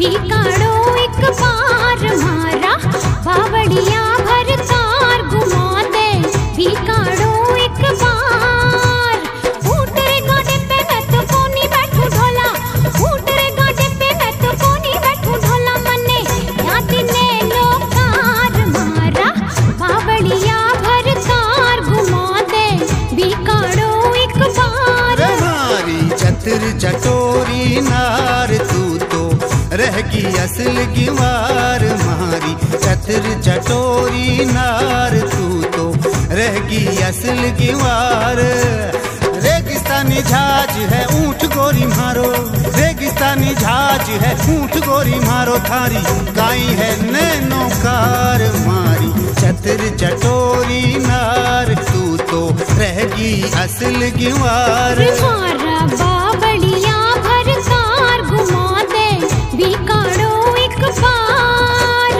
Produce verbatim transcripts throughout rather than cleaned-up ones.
काड़ो एक बार मारा बावड़िया भर तार घुमा दे भी काड़ो एक बार। ऊट रे गाड़े पे मैं तो कोनी बैठू ढोला, ऊट रे गाड़े पे मैं तो कोनी बैठू ढोला। मने याद ने लोकार मारा बावड़िया भर तार घुमा दे भी काड़ो एक बार। हमारी चतुर चटोरी नार तू तो रहगी असल गिवार, मारी चतुर चटोरी नार तू तो रहगी असल गिवार। रेगिस्तानी झाज है ऊंट गोरी मारो, रेगिस्तानी झाज है ऊंट गोरी मारो। थारी गाई है नैनो कार, मारी चतुर चटोरी नार तू तो रहगी असल गिवार। मारा बावड़िया भर तार घुमा दे भी काड़ो एक बार।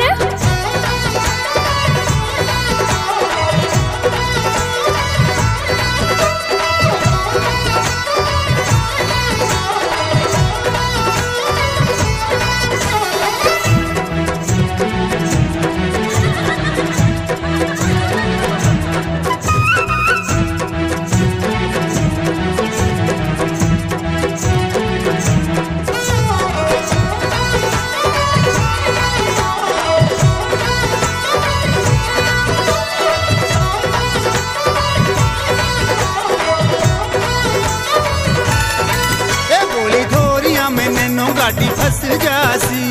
गाड़ी फंस जासी,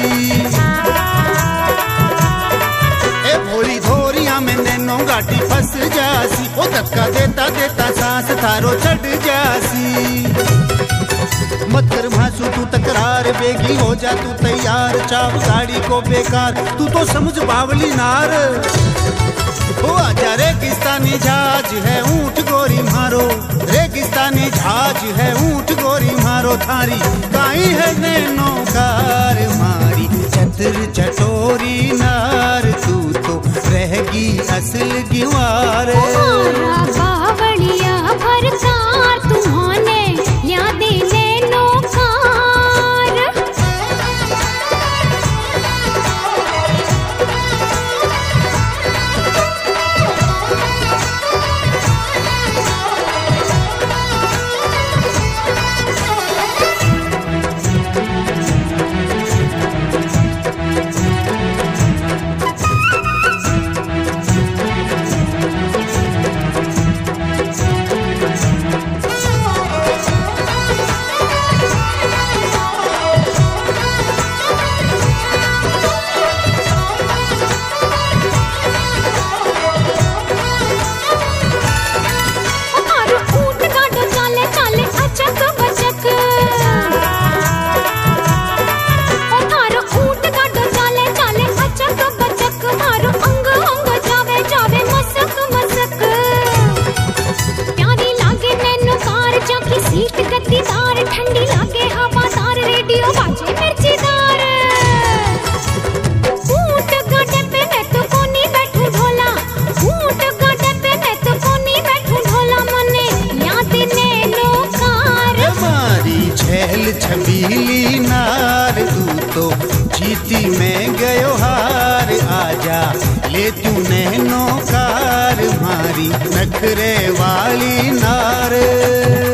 ए भोली धोरिया में नैनो गाड़ी फंस जासी। ओ धक्का देता देता सांस थारो चढ़ जासी। मत कर भासू तू तकरार, बेगी हो जा तू तैयार। चाव गाड़ी को बेकार, तू तो समझ बावली नार। ओ आजा रेगिस्तानी जहाज है ऊंट गोरी मारो, रेगिस्तानी जहाज है ऊंट गोरी मारो। थारी गाई है नैनो कार, मारी चतुर चटोरी नार तू तो रहगी असल गिवार। बावड़िया भर तार तुम्हाने याद नैनो कार। ठंडी लागे हवादार, रेडियो बाजे मिर्चीदार। ऊंट गाड़े पे मैं तो कोनी बैठू ढोला, ऊंट गाड़े पे मैं तो कोनी बैठू ढोला। मने याद ने लोकार। हमारी छैल छबीली नार तू तो जीती में गयो हार। आजा ले तू नैनो कार, मारी नखरे वाली नार।